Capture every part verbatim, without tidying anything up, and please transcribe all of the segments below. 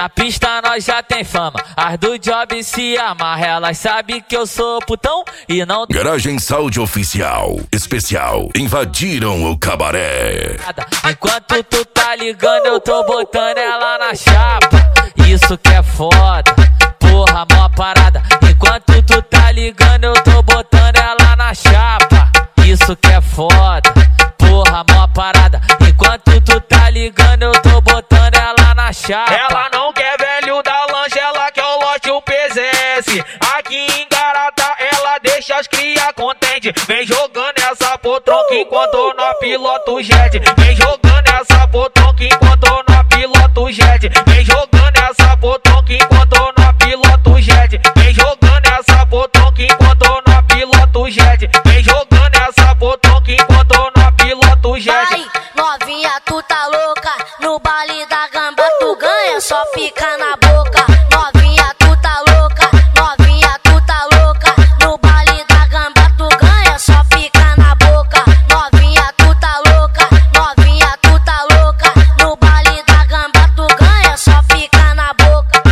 Na pista nós já tem fama, as do job se amarra, elas sabem que eu sou putão e não... Garagem Sound Oficial, especial, invadiram o cabaré. Enquanto tu tá ligando eu tô botando ela na chapa, isso que é foda, porra, mó parada. Enquanto tu tá ligando eu tô botando ela na chapa, isso que é foda, porra, mó parada. Enquanto tu tá ligando eu tô botando ela na chapa. Ela não quer velho da lancha, ela quer o lote o P Z S. Aqui em Garata ela deixa as cria contente. Vem jogando essa potronca enquanto nós pilota o jet. Vem jogando essa potronca enquanto nós pilota o jet. Vem jogando essa potronca enquanto nós pilota o jet. Vem jogando essa potronca enquanto nós pilota o jet. Vem jogando essa potronca enquanto nós pilota o jet. Ai, novinha, tu tá louca, no baile da gamba tu ganha, só fica na boca. Novinha, tu tá louca, novinha, tu tá louca, no baile da gamba tu ganha, só fica na boca. Novinha, tu tá louca, novinha, tu tá louca, no baile da gamba tu ganha, só fica na boca.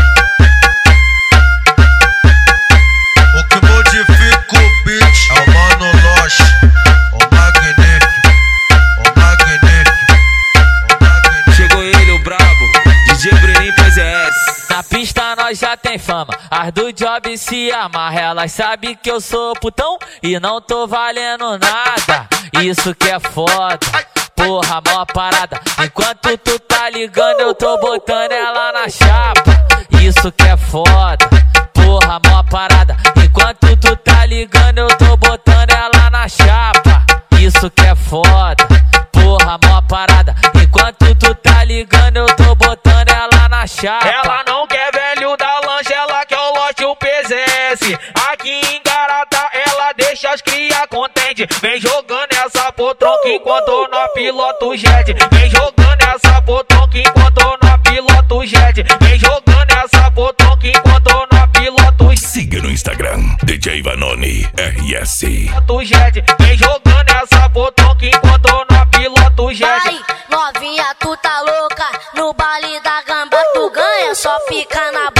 O que modifica o beat é o Mano Loche, o magnífico, o magnífico, o magnífico. Chegou ele, o brabo, D J Breninho P Z S. Na pista nós já tem fama, as do job se amarra, elas sabem que eu sou putão e não tô valendo nada, isso que é foda, porra, mó parada. Enquanto tu tá ligando eu tô botando ela na chapa, isso que é foda, porra, mó parada. Enquanto tu tá ligando eu tô botando ela na chapa, isso que é foda, porra, mó parada. Enquanto tu tá ligando eu tô botando ela na chapa. Ela não quer velho da lancha, ela quer o lote o P Z S. Aqui em Garata ela deixa as cria contente. Vem jogando essa potronca enquanto nós pilota o jet. Vem jogando essa potronca enquanto nós pilota o jet. Vem jogando essa potronca enquanto nós pilota o jet. Siga no Instagram, D J Vanoni R S. Vem jogando essa potronca enquanto nós pilota o jet. Ai, novinha, tu tá louca, no baile da gamba tu ganha, só fica na boca.